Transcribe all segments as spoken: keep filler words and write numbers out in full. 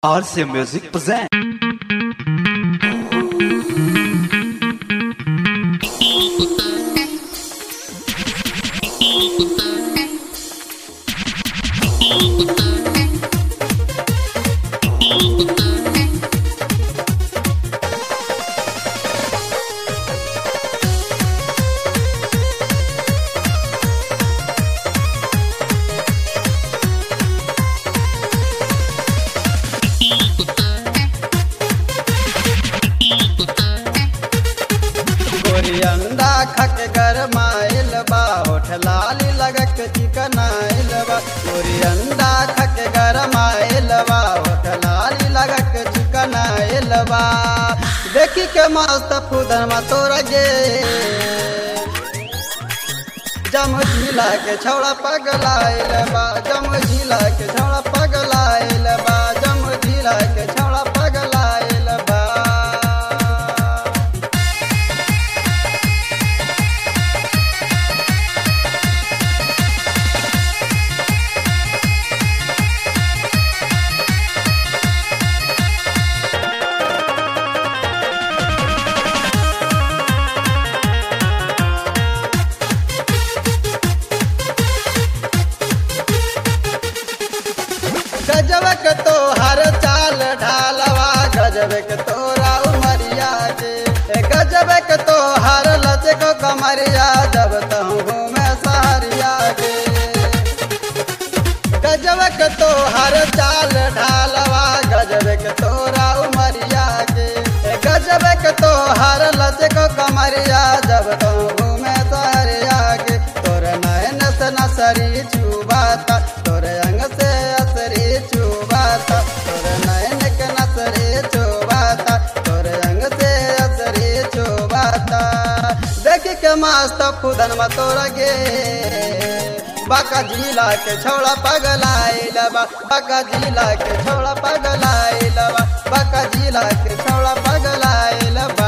R C Music present. अंडा खक गरमाइल बा होठ लाली लगक चिकनाइल बा गोरी अंडा खक गरमाइल बा होठ लाली लगक चिकनाइल बा देखी के मस्त फुदन मा तोरा गे जम झीला के छौड़ा पगलाइल बा जम झीला के छौड़ा पगलाइल बा जम झीला के छौड़ा पगलाइल बा गजब के तो हर चाल ढालवा गजब के तोरा उमरिया के गजब के तो हर लचे को कमरिया जब तहु घूमे सहरिया के गजब के तो हर चाल ढालवा गजब के तोरा उमरिया के गजब के तो हर लचे को कमरिया जब तहु घूमे सहरिया के तोर नयन से नसरी चुबाता तोर अंग से असरी चुबाता तोर नयन के नसरी चुबाता तोर अंग से असरी चुबाता देख के मस्त खुदन में तोर गे बाका जिला के छौड़ा पगलाइल बा बाका जिला के छौड़ा पगलाइल बा बाका जिला के छौड़ा पगलाइल बा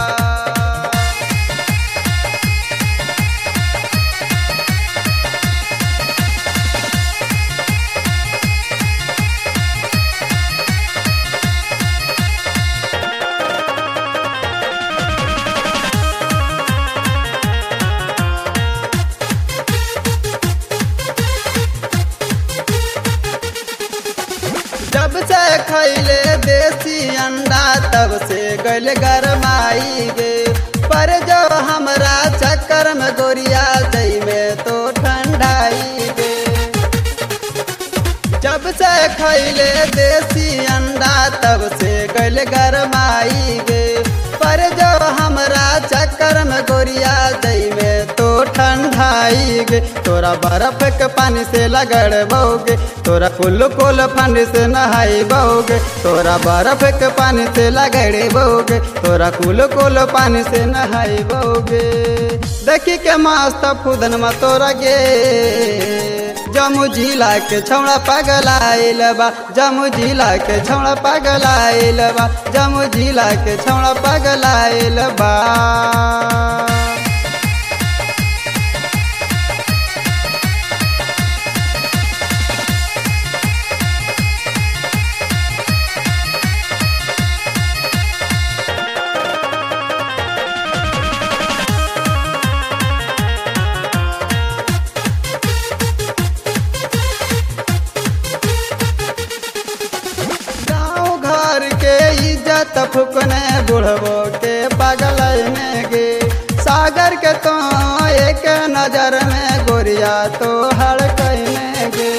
जब से खैले देसी अंडा तब से गल गरमाई गे पर जो हमरा चक्कर में गोरिया दई में तो ठंडाई गे जब से खैले देसी अंडा तब से गल गरमाई गे पर जो हमरा चक्कर में गोरिया दई में तो ठंडाई गे तोरा बर्फ के पानी से लगड़ बोगे तोरा कुल कुल फंड से नहाई बोगे तोरा बर्फ के पानी से लगड़ बोगे तोरा कुल कुल पानी से नहाई बोगे देखी के मस्त फुदन में तोरा गे जमू जिला के छौड़ा पगलाइल बा जमू जिला के छौड़ा पगलाइल बा जमू जिला के छौड़ा पगलाइल बा इज्जत फुकने बुढ़बो के बगल में गे सागर के तो एक नजर में गोरिया तो हड़कने गे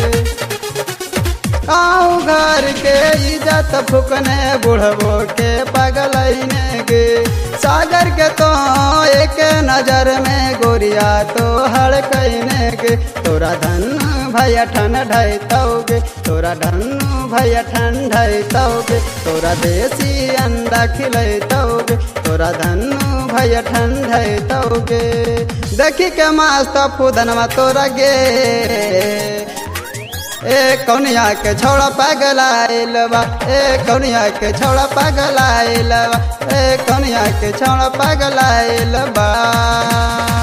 गाँव घर के इज्जत फुकने बुढ़बो के बगल में गे सागर के तो एक नजर में गोरिया तो हड़कने गे तोरा धन भैया ठन ढाइतोगे तोरा धनु भैया ठन ढाइतोगे तोरा देसी अंडा खिलैतोगे तोरा धनु भैया ठन ढाइतोगे देखी के मस्त फुदन में तोरा गे ए कौनिया के छौड़ा पगलाइल बा ए कौनिया के छौड़ा पगलाइल बा ए कौनिया के छौड़ा पगलाइल बा।